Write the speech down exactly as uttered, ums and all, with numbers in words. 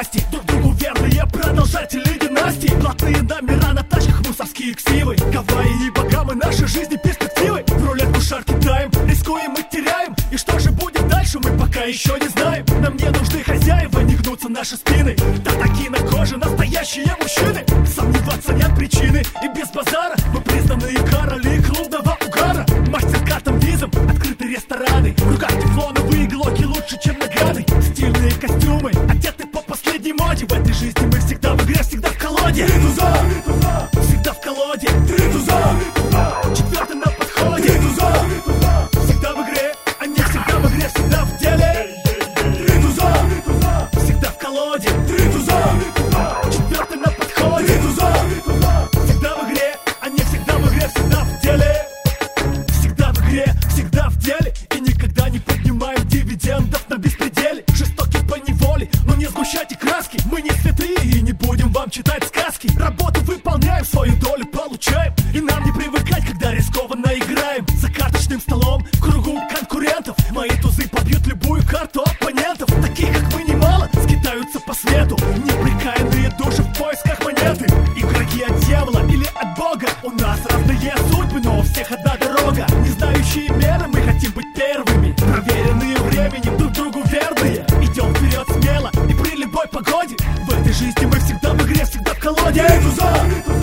власти. Друг другу верные продолжатели династии. Блатные номера на тачках, мусорские ксивы. Гавайи и Багамы, нашей жизни перспективы. В рулетку шар кидаем, рискуем и теряем. И что же будет дальше, мы пока еще не знаем. Нам не нужны хозяева, не гнутся наши спины. Да такие на коже настоящие мужчины. Сомневаться нет причины, и без базара мы признанные короли клубного угара. Мастер-картом визом открыты рестораны. В руках тефлоновые глоки лучше, чем награды. Стильные костюмы, одеты по последней моде. В этой жизни мы всегда в игре, всегда в колоде. Три туза, всегда в колоде. Три туза, четвертый на подходе. Три туза, всегда в игре, они всегда в игре, всегда в деле. Три туза, всегда в колоде. Три туза, четвертый на подходе. Три туза, всегда в игре, они всегда в игре, всегда в деле. Всегда в игре, всегда в деле. И никогда не поднимаем дивидендов на беспределе. Жестоки по неволе, но не сгущайте краски. Мы не святые и не будем вам читать сказки. Работу выполняем, свою долю получаем. И нам не привыкать, когда рискованно играем. За карточным столом, в кругу конкурентов. Мои тузы побьют любую карту оппонентов. Таких, как мы, немало, скитаются по свету. Неприкаянные души в поисках монеты. Игроки от дьявола или от Бога. У нас разные судьбы, но у всех одна дорога. Не знающие меры, мы хотим быть первыми. Проверенные временем, друг другу верные. Идем вперед смело и при любой погоде. В этой жизни мы всегда в игре, всегда в колоде. Три туза!